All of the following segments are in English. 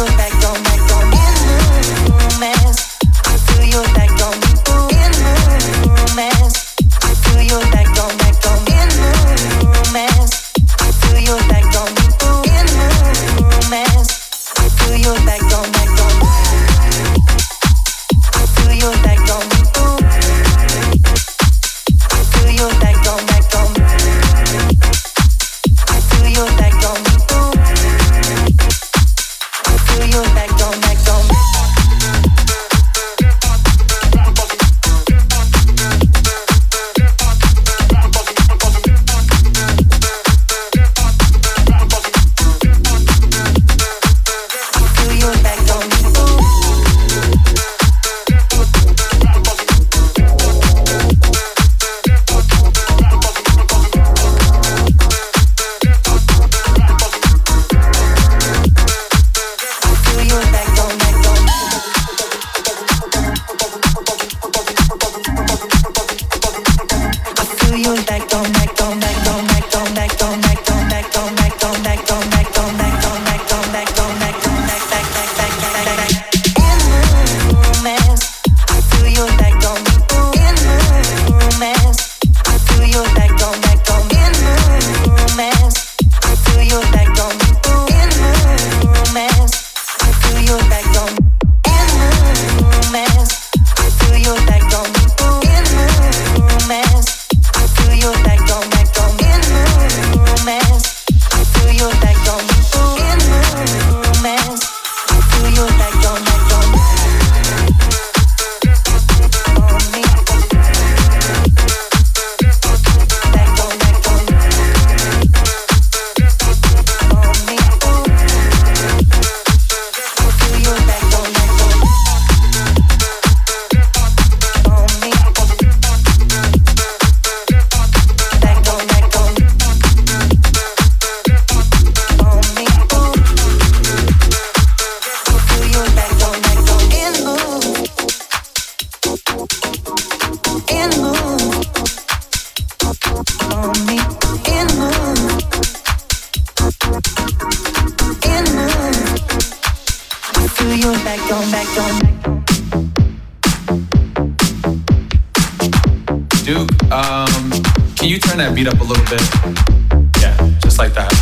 Can you turn that beat up a little bit? Yeah, just like that.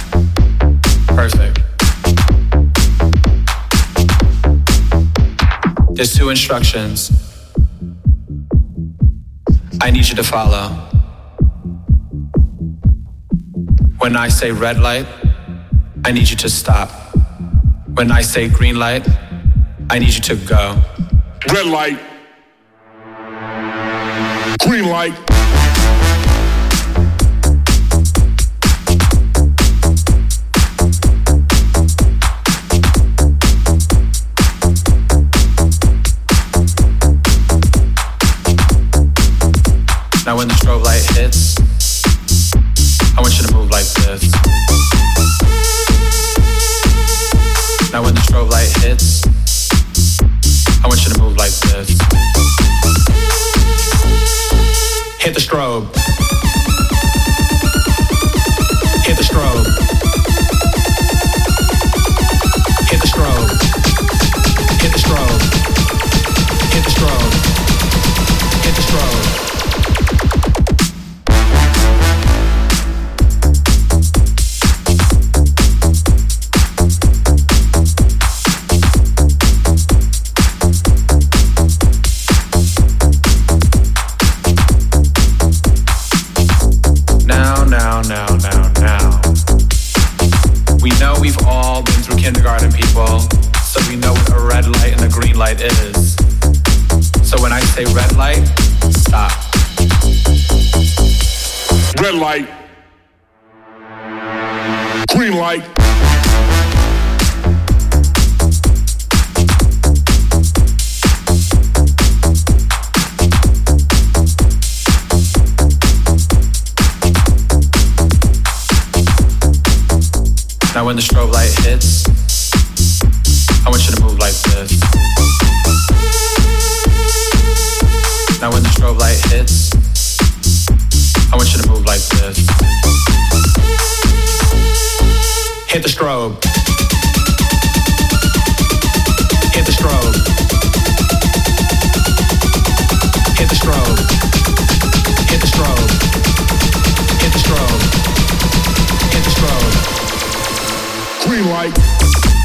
Perfect. There's 2 instructions I need you to follow. When I say red light, I need you to stop. When I say green light, I need you to go. Red light. Green light. Now when the strobe light hits, I want you to move like this. Now when the strobe light hits, I want you to move like this. Hit the strobe. Hit the strobe. Hit the strobe. Hit the strobe. Hit the strobe. Hit the strobe. Now. We know we've all been through kindergarten, people, so we know what a red light and a green light is. So when I say red light, stop. Red light. Green light. Now when the strobe light hits, I want you to move like this. Now when the strobe light hits, I want you to move like this. Hit the strobe.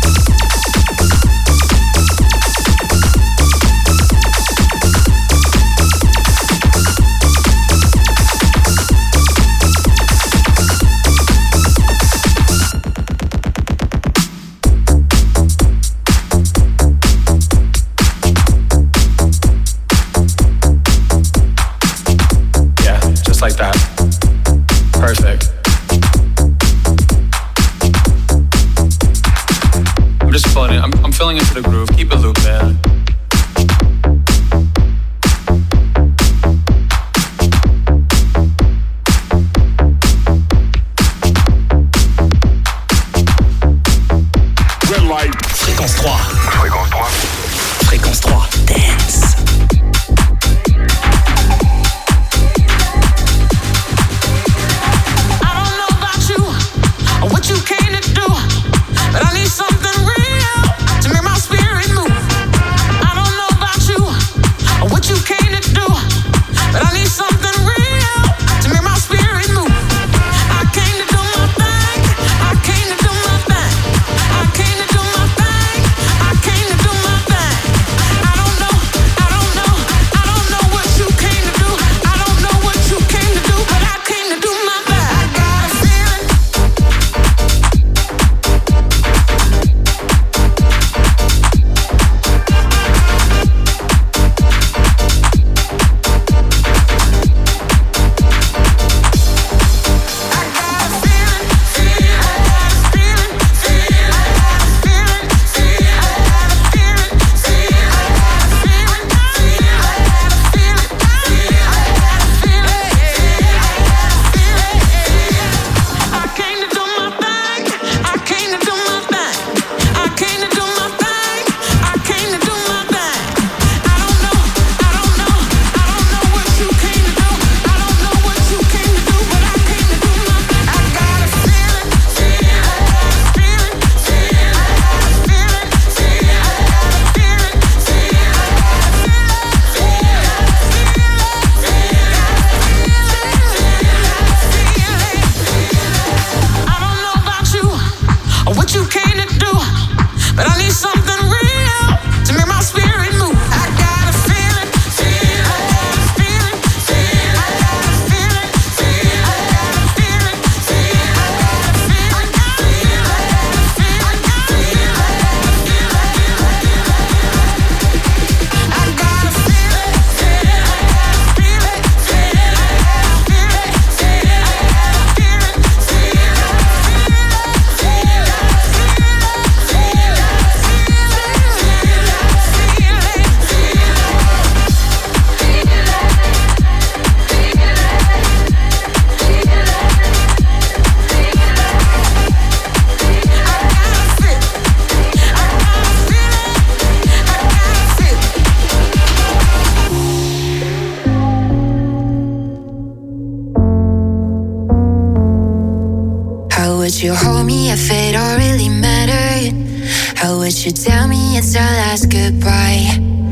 would you hold me if it all really mattered? How would you tell me it's our last goodbye?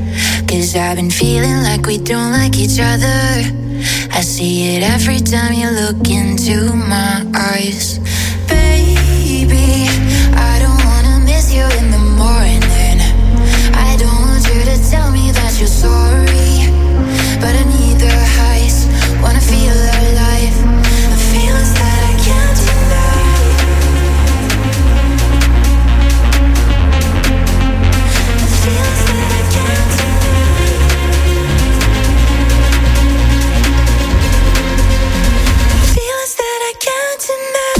Cause I've been feeling like we don't like each other. I see it every time you look into my eyes. Baby, I don't wanna miss you in the morning. I don't want you to tell me that you're sorry, but I need the highs, wanna feel alive. The feelings that I can't deny. The feelings that I can't deny. The feelings that I can't deny.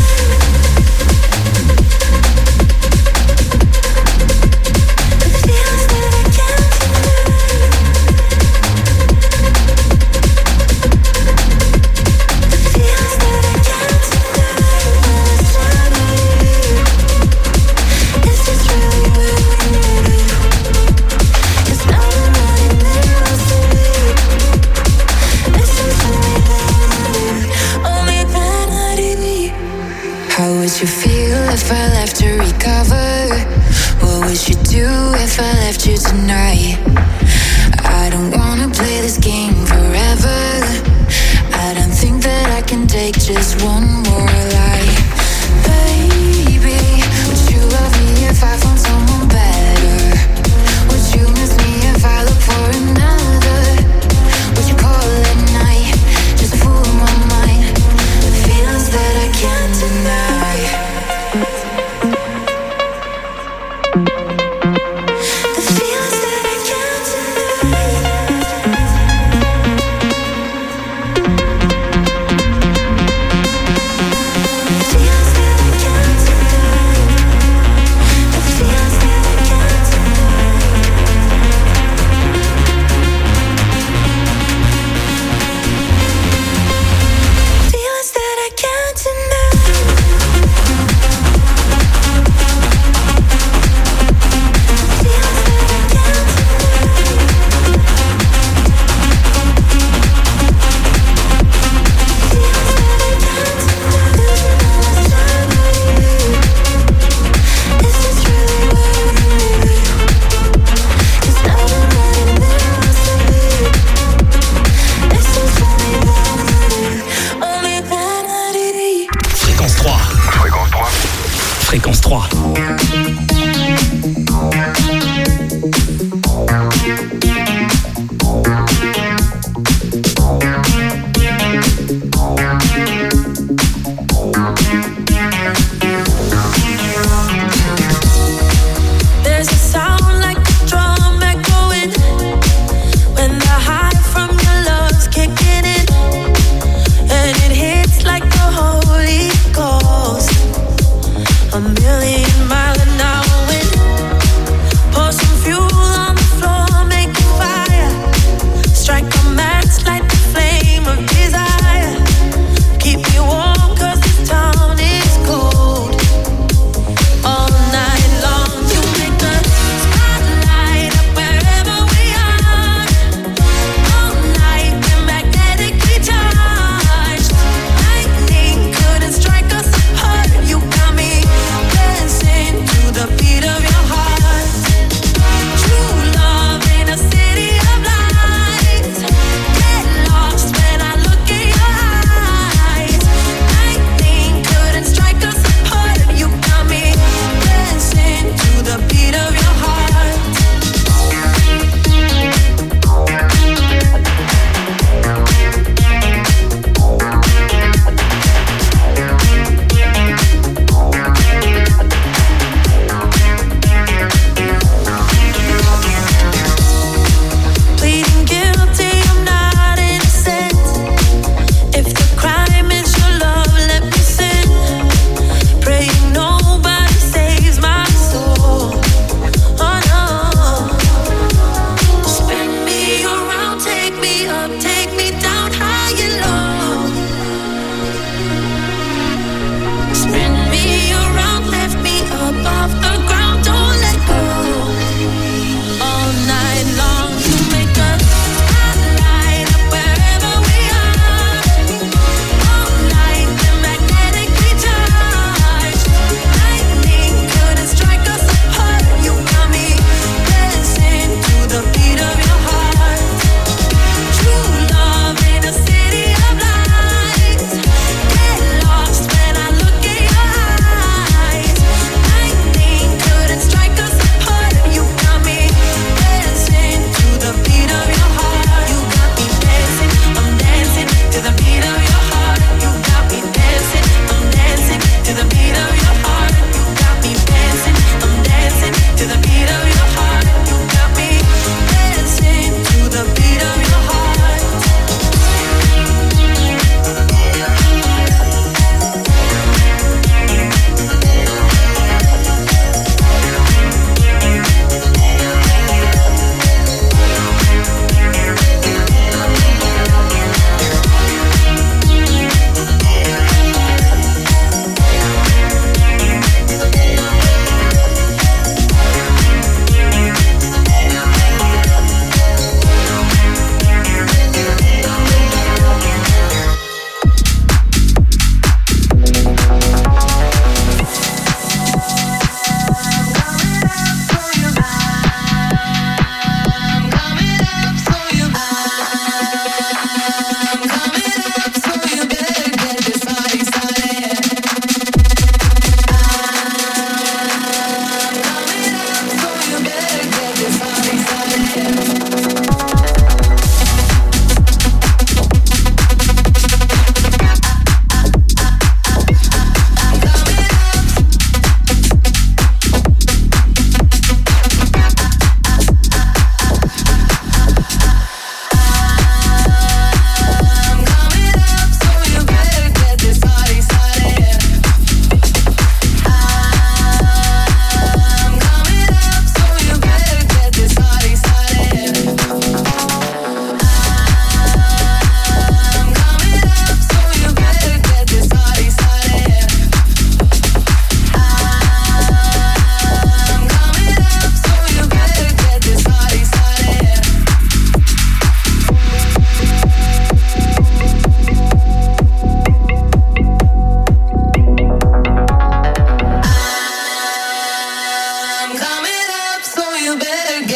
You feel if I left to recover? What would you do if I left you tonight? I don't wanna play this game forever. I don't think that I can take just one more lie. Baby, would you love me if I found someone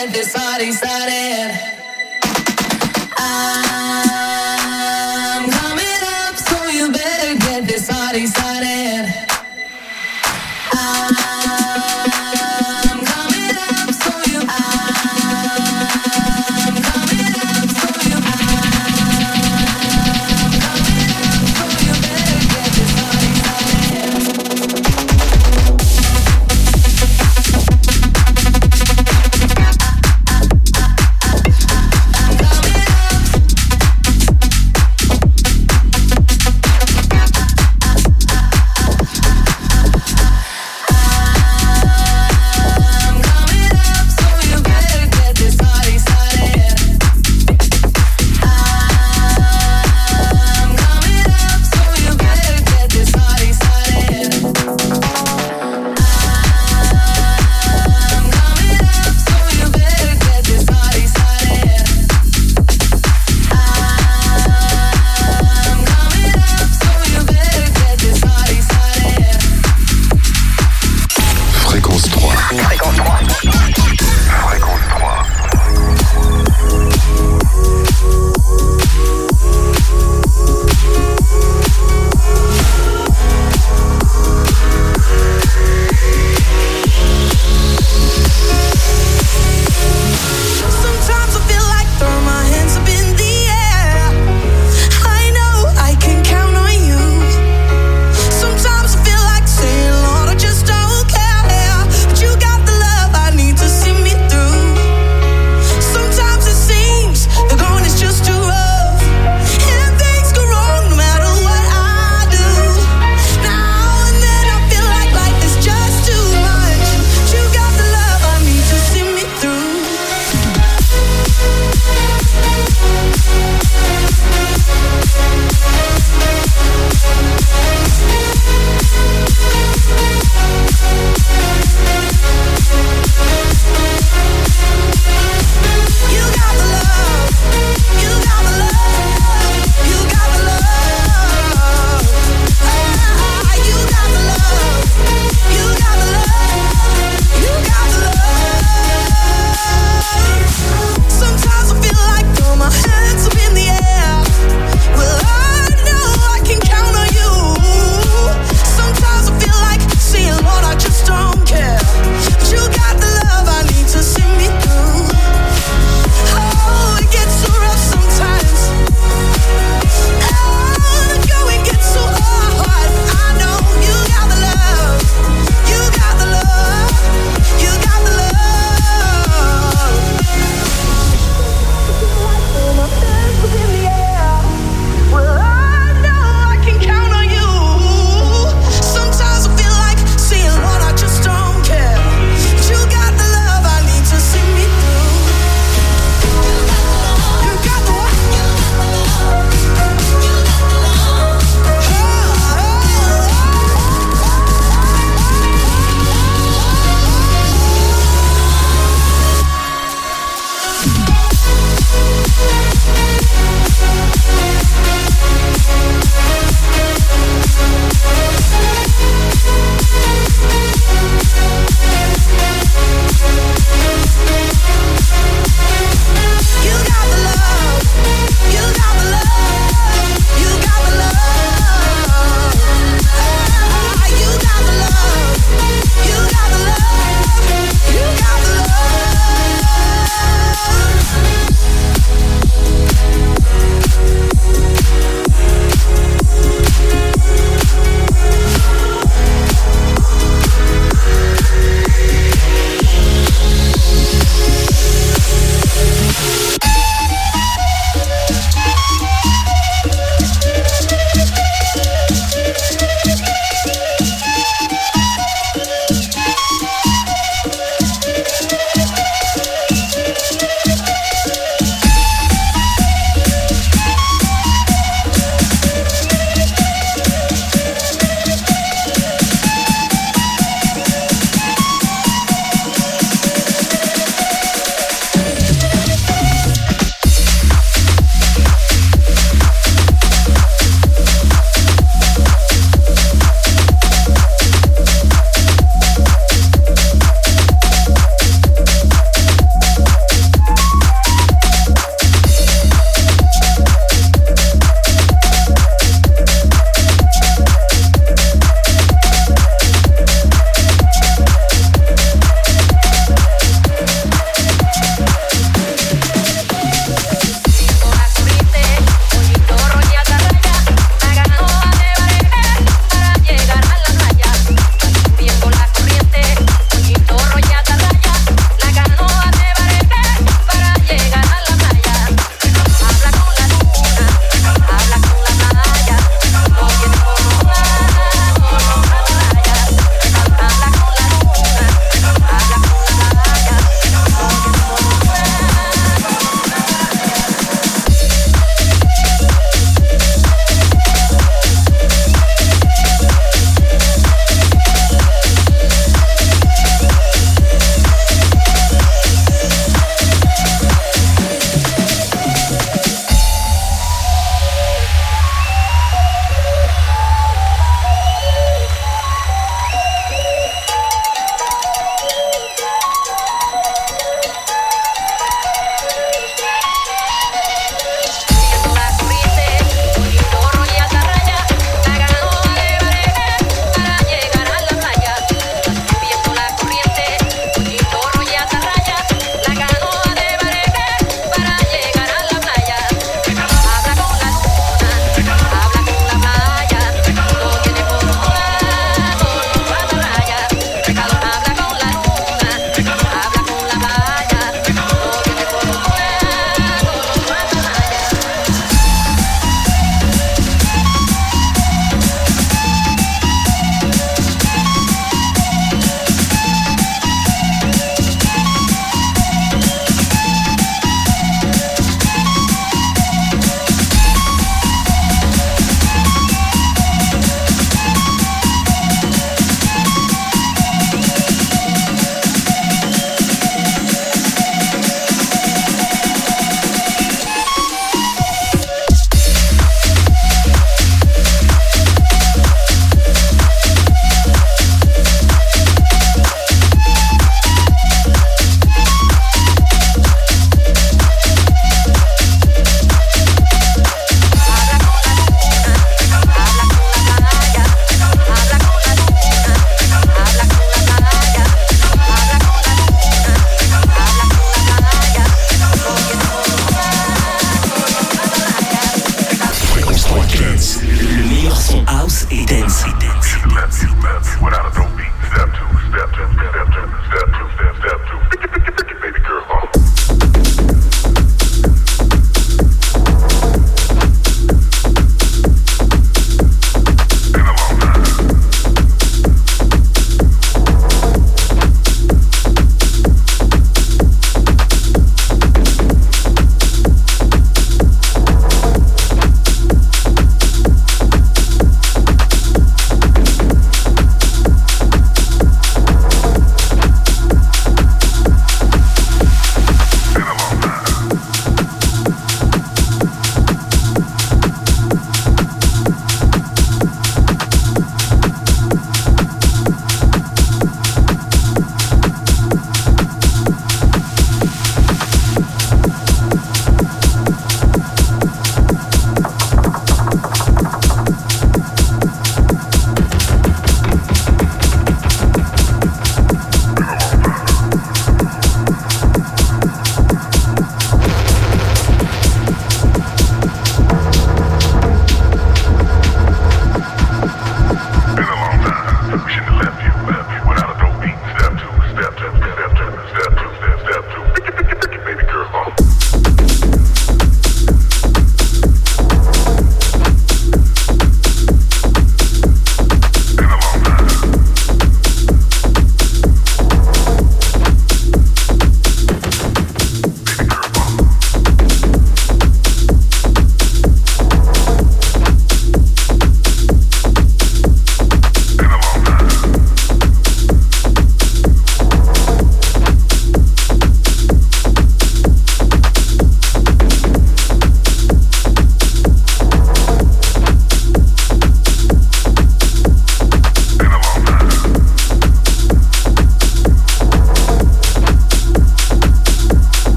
get this party started. I'm coming up, so you better get this party started. I'm coming up, so you. I'm coming up, so you. I'm coming up, so you better get this party started.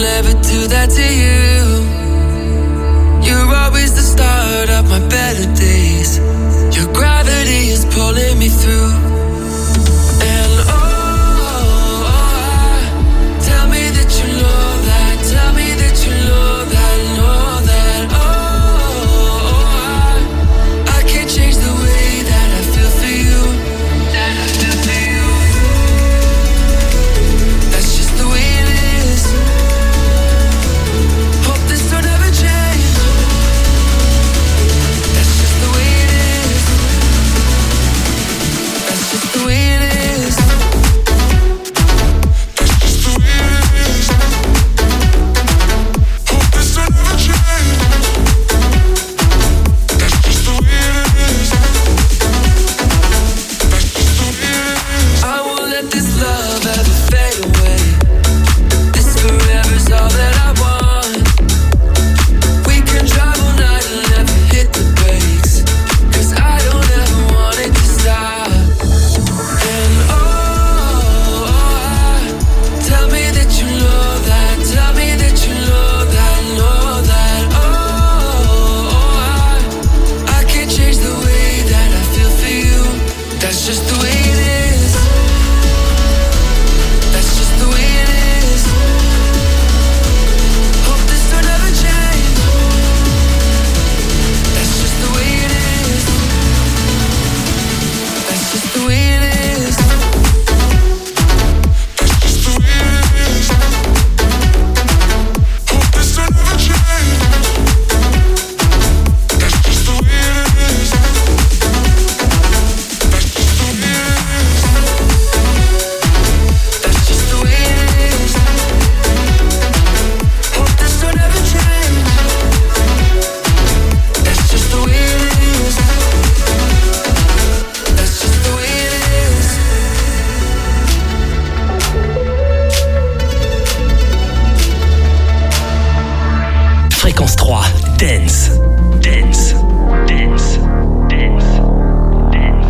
will ever do that to you. You're always the start of my better days. Your gravity is pulling me through. And tell me that you know that. Tell me that you know that. Know that. I can't change the way that I feel for you. That I feel for you. That's just the way it is. Hope this don't ever change. That's just the way it is. That's just the way it is. That's just the way it is. Hope this don't ever change. That's just the way it is. That's just the way it is. I won't let this love ever fade away. This forever's all that I want. We can drive all night and never hit the brakes. 'Cause I don't ever want it to stop. And tell me that you know that. Tell me that you know that. Know that. I can't change the way that I feel for you. That's just the way it is. That's just the way it is. Hope this don't ever change. That's just the way it is. That's just the way it is. That's just the way it is. Hope this don't ever change. That's just the way it is. That's just the way it is. That's just the way it is. Hope this don't ever change. That's just the way it is. That's just the way it is. Fréquence 3, Dance. Dance. Dance. Dance. Dance.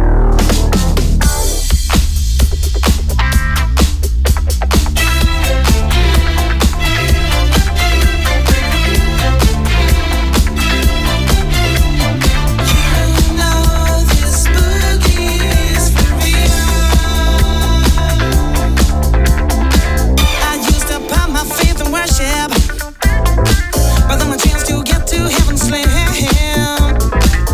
I used to put my faith in worship, but then a chance to get to heaven's land.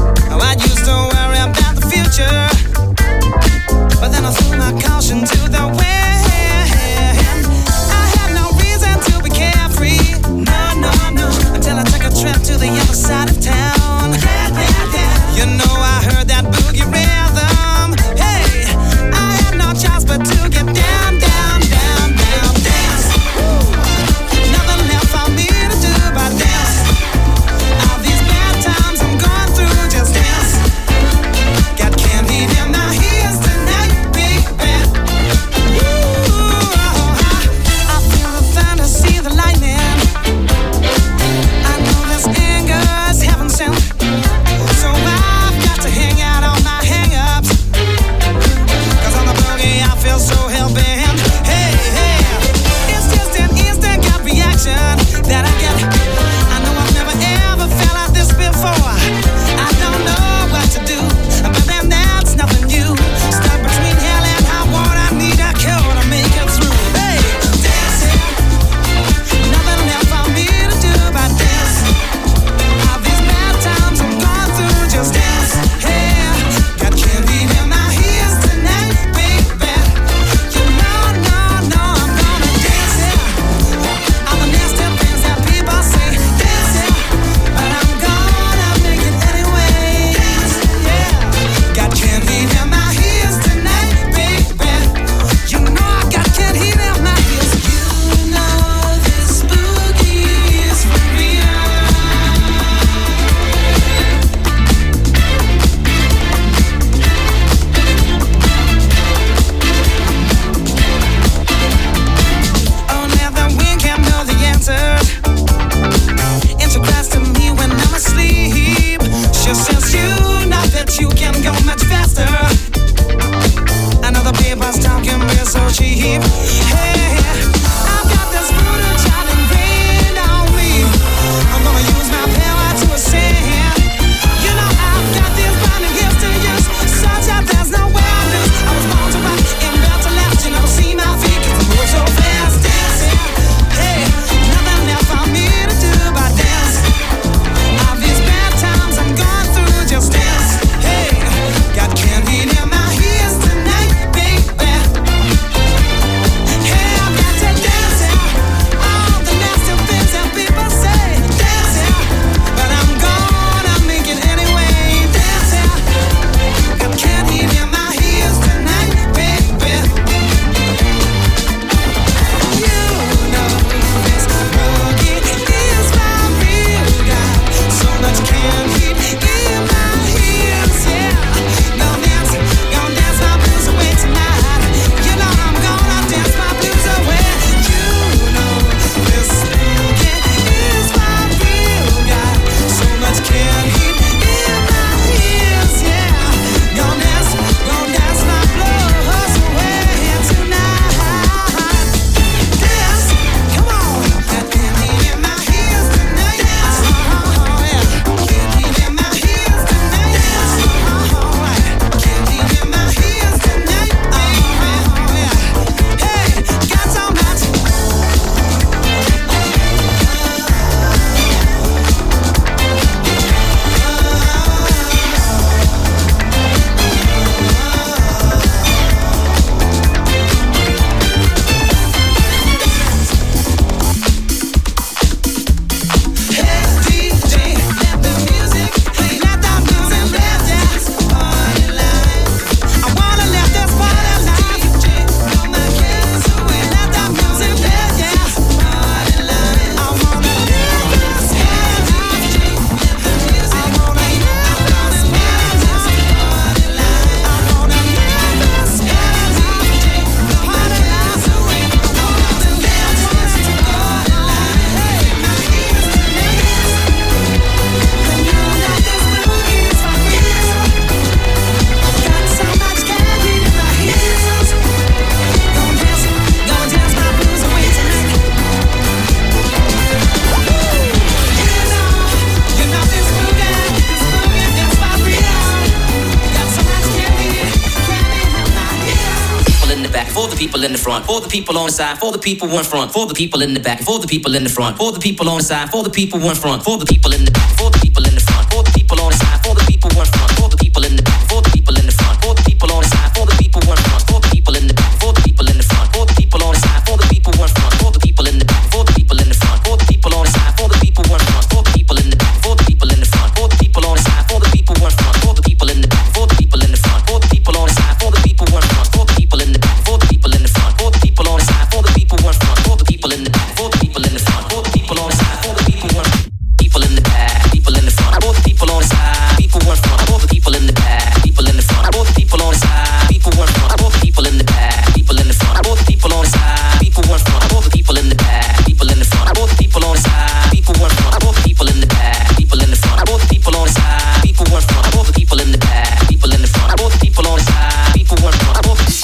people in the front, for the people on the side, for the people in front, for the people in the back, for the people in the front, for the people on the side, for the people in front, for the people in the back, for the people in the front, for the people on the side, for the people in front, for the people in the back, for the people in the front, for the people on the side, for the people in front, for the people in the back, for the people in the front, for the people on the side, for the people in front, for the people in the back, for the people in the front, for the people on the side, for the people in front, for the people in the back, for the people in the front, for the people on the side, for the people in front, for the people in the back, for the people in the front, for the people on the side, for the people in front, for the people in the back, for the people in the front, for the people on the side, for the people in front, for the people in the back, for the people in the front, for the people on the side, for the people in front, people in the back, people in the front, for the people on the side, people in front, for the people in the back, people in the front, for the people on the side, people in front, for the people in the back, people in the front, for the people on the side, people in front, for the people in the back, people in the front, for the people on the side, people in front, for the people in the back, people in the front, for the people on the side, people in front, for the people in the back, people in the front, for the people on the side, people in front, for the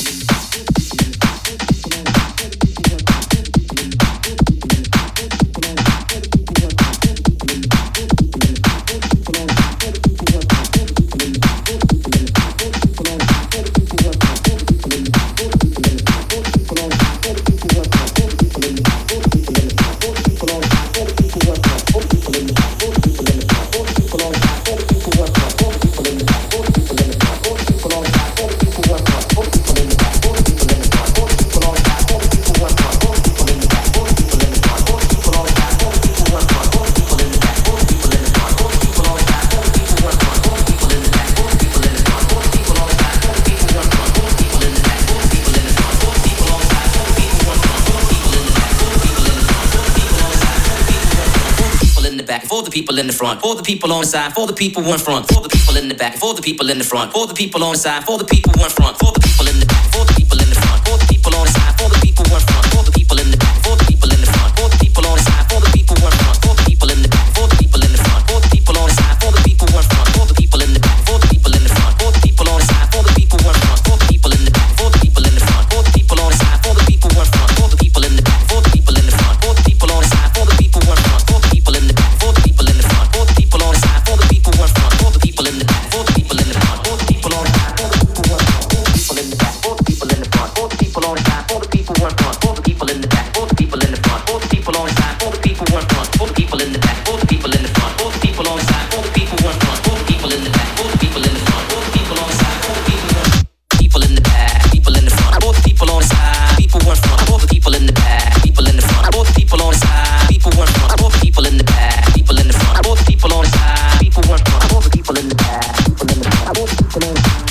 for the people in the front, for the people on the side, for the people in front, for the people in the back, for the people in the front, for the people on the side, for the people in front, for the people in the back, for the people in the front, for the people on the side, for the people in front, for the people in the back, for the people in the front, for the people on the side, for the people in front, for the people in the back, for the people in the front, for the people on the side, for the people in front, for the people in the back, for the people in the front, for the people on the side, for the people in front, for the people in the back, for the people in the front, for the people on the side, for the people in front, for the people in the back, for the people in the front, for the people on the side, for the people in front, for the people in the back, for the people in the front, for the people on the side, for the people in front, for the people in the back, for the people in the front, for the people on the side, for the people in front, for the people in the back, for the people in the front, for the people on the side, for the people in front, for the people in the back, for the people in the front, for the people on the side, for the people in front, for the people in the back, for the people in the front, for the people on the side, for the people in front, for the people in the back, for the people in the front, for the people on the side, for the people in the back, people in the front, for the people on the side, people in front, for the people in the back, people in the front, for the people on the side, people in front, for the people in the back, people in the front, for the people on the side, people in front, for the people in the back, people in the front, for the people in the back.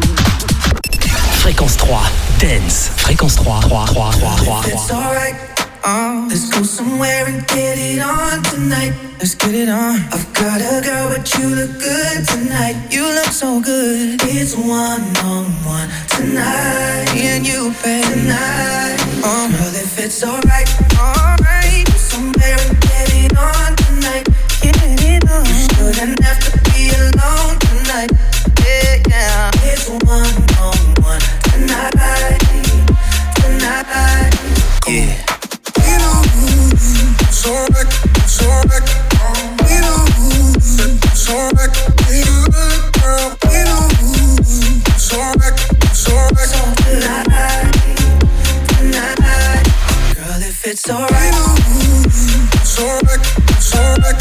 Fréquence 3, Dance. Fréquence 3, 3, 3, 3, 3. It's alright. Let's go somewhere and get it on tonight. Let's get it on. I've got a girl, but you look good tonight. You look so good. It's one-on-one tonight. Me and you, babe, tonight. Girl, if it's alright, alright. Somewhere and get it on tonight. Get it on. You shouldn't have to be alone tonight. Yeah, yeah. It's one-on-one tonight. Tonight. Yeah. It's alright, it's alright. It's alright, girl. It's alright, it's alright. So tonight, tonight, girl, if it's alright, it's alright, it's alright.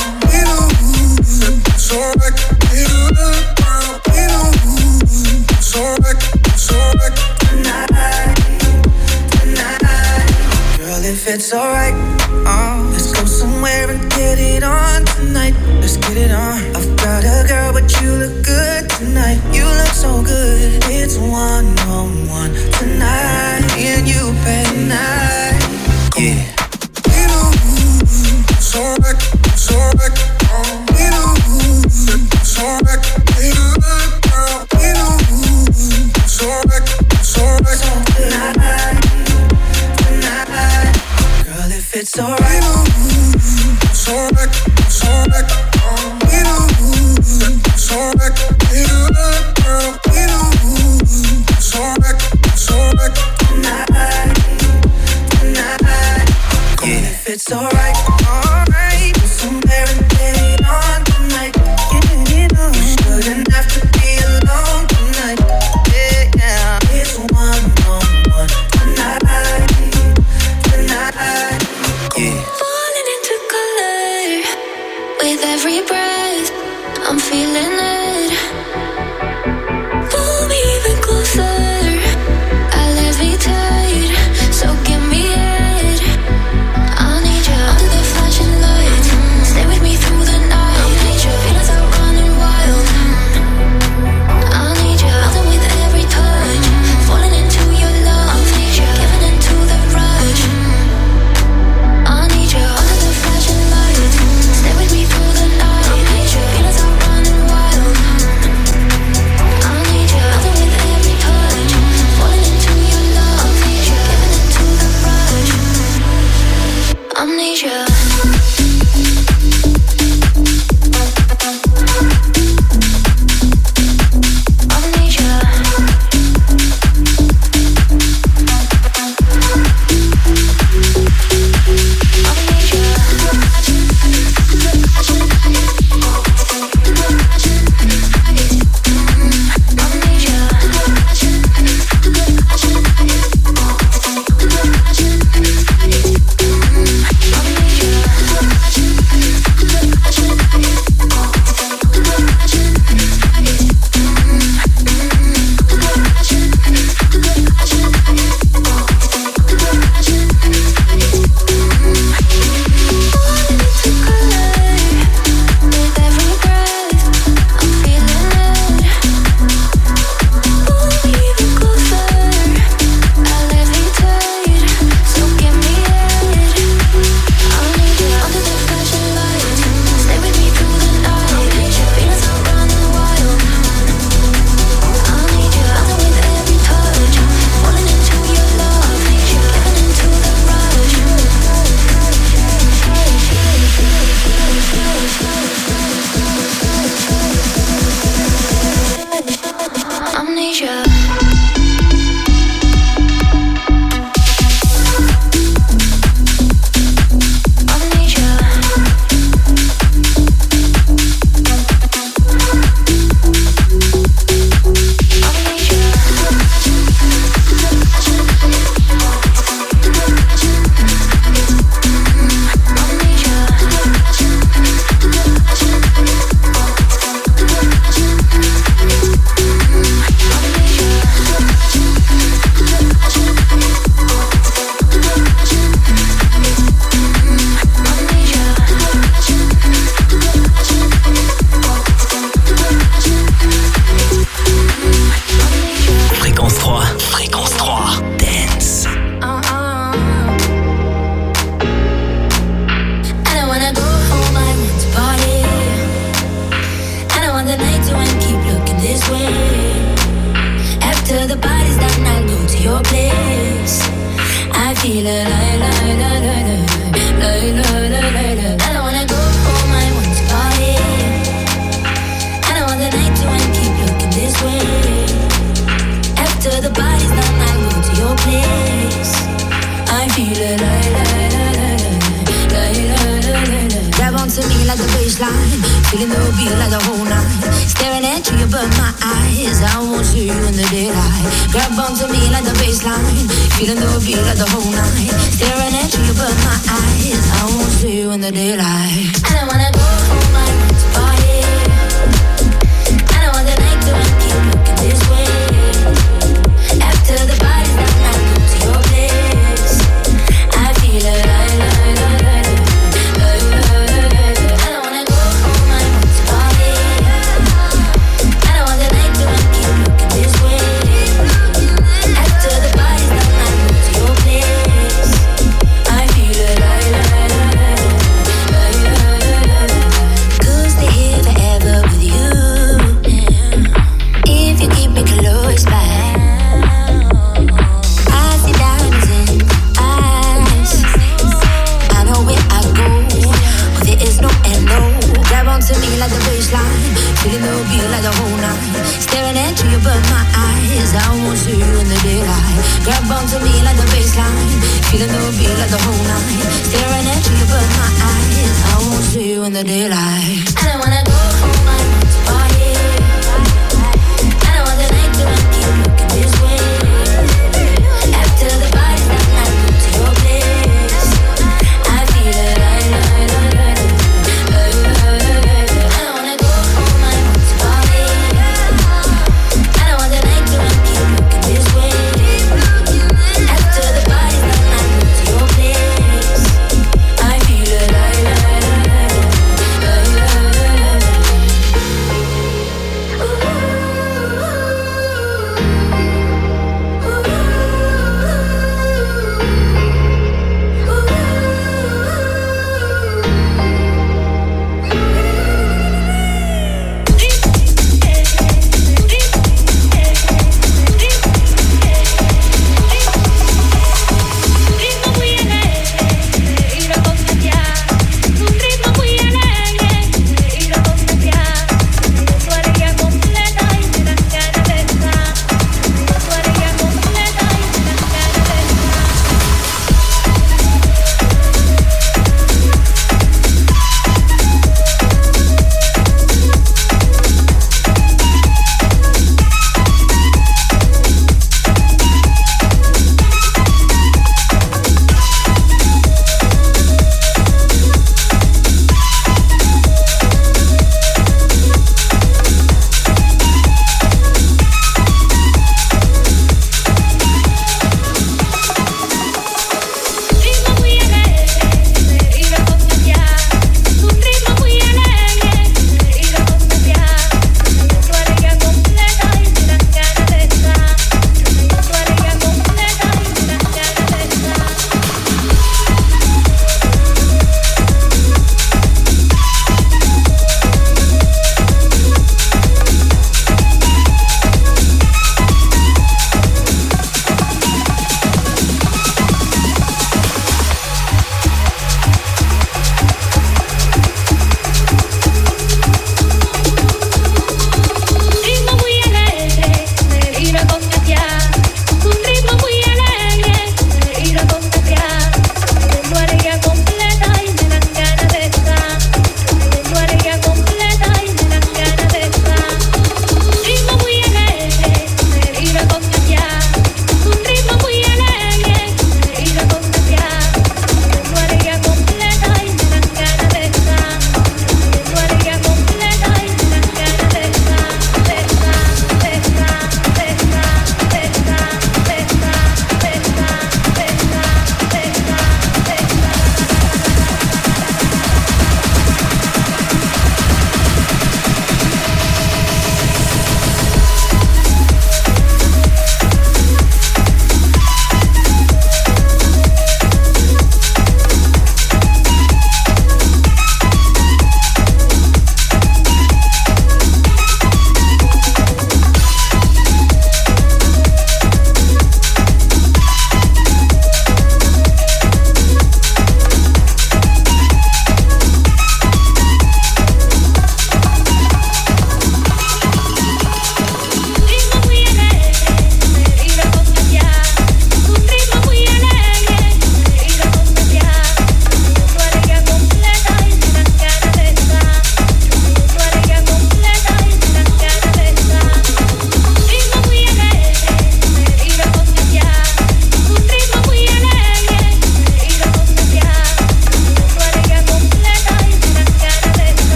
It's alright, girl. It's alright, it's alright. tonight, tonight, girl, if it's alright, let's go somewhere and get it on tonight. Let's get it on. I've got a girl, but you look good tonight. You look so good. It's one-on-one tonight. Me and you, babe, tonight. Yeah. It's alright, it's alright. It's alright, girl. It's alright, it's alright. So tonight, tonight, girl, if it's alright, It's alright, it's alright. It's alright, girl. It's alright, it's alright. tonight, tonight, girl, if it's alright, alright, somewhere and get it on tonight. Get it on. You shouldn't have to be alone tonight. Yeah, yeah. It's one-on-one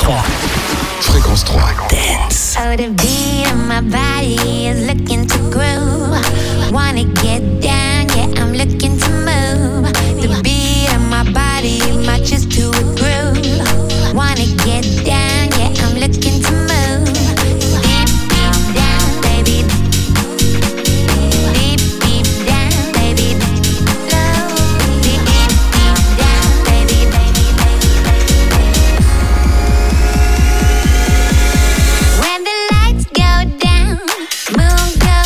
3. Fréquence 3. Dance. Oh, the beat of my body is looking to groove. Wanna get down, yeah, I'm looking to move. The beat of my body matches to a groove. Wanna get down, yeah, I'm looking to move. Deep, deep down, baby. Deep, deep down, baby. Low. Deep, deep down, baby, baby, baby, baby. When the lights go down, moon goes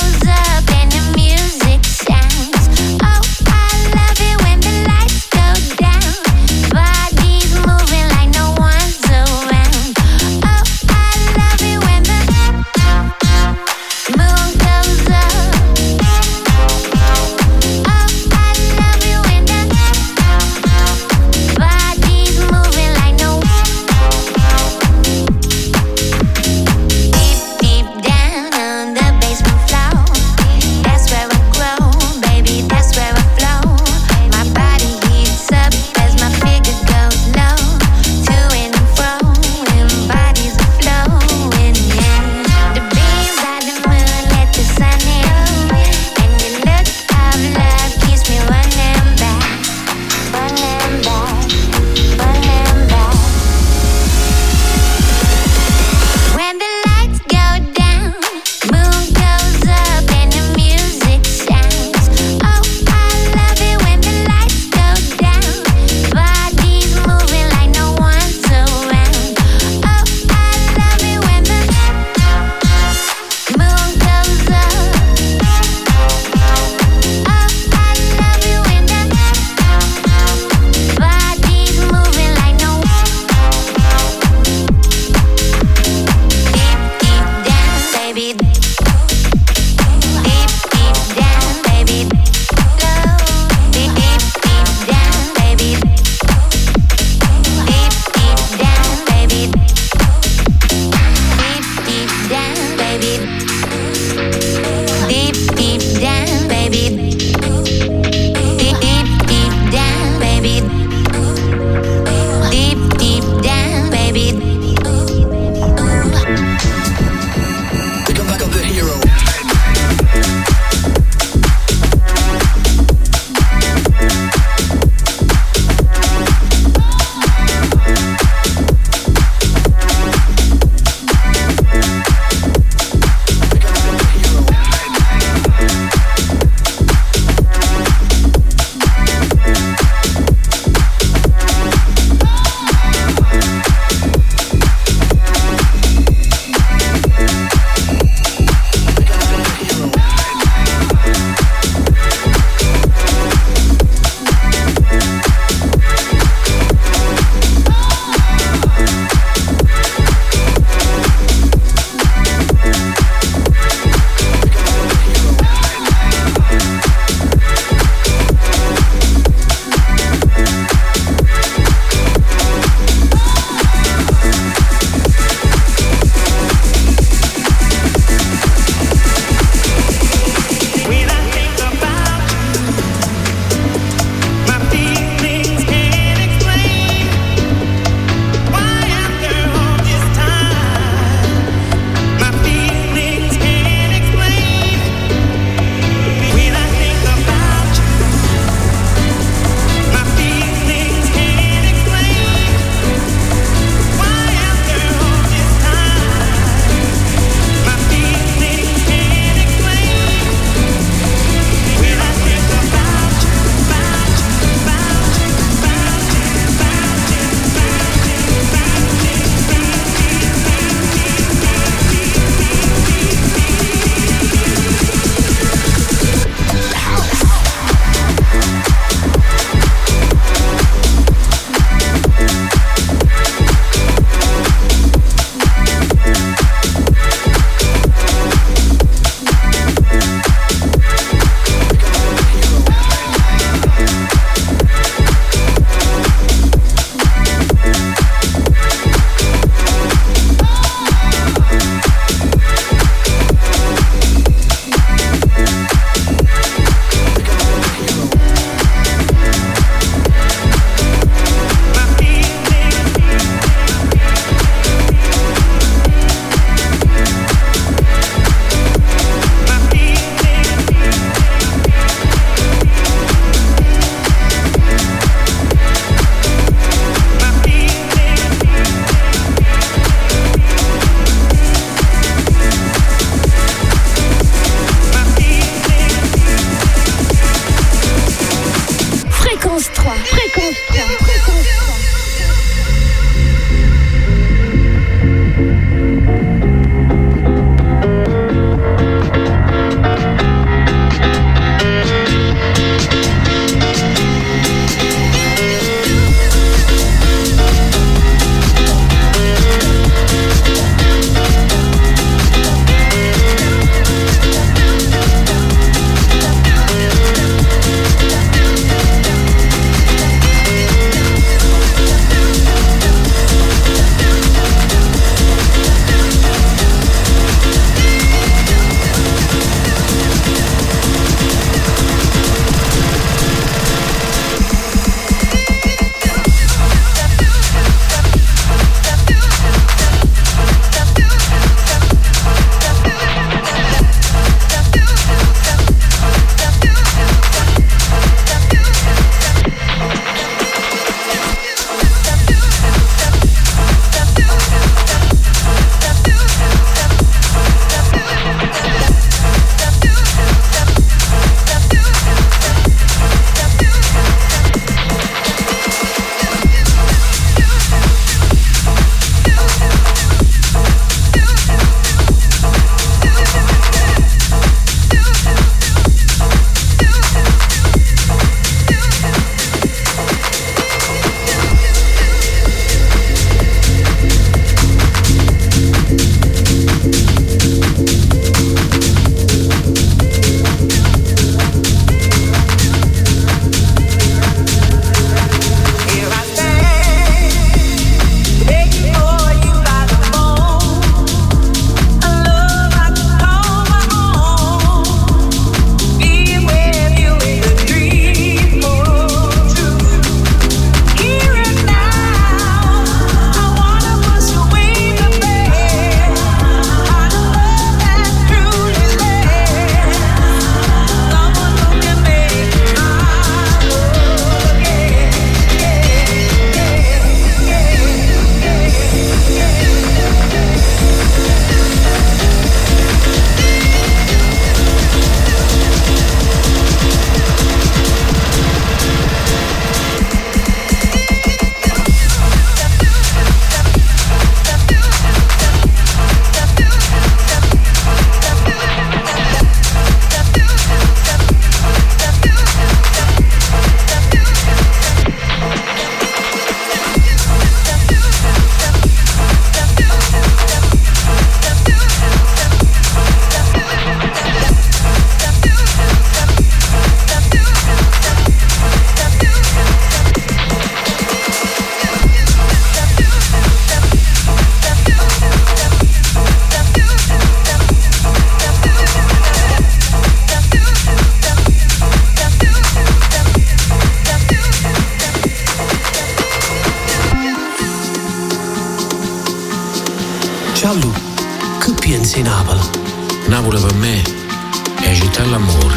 Napoli per me è la città dell'amore.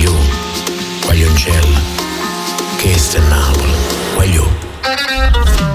Quaglioncella, che è Napoli, quaglio.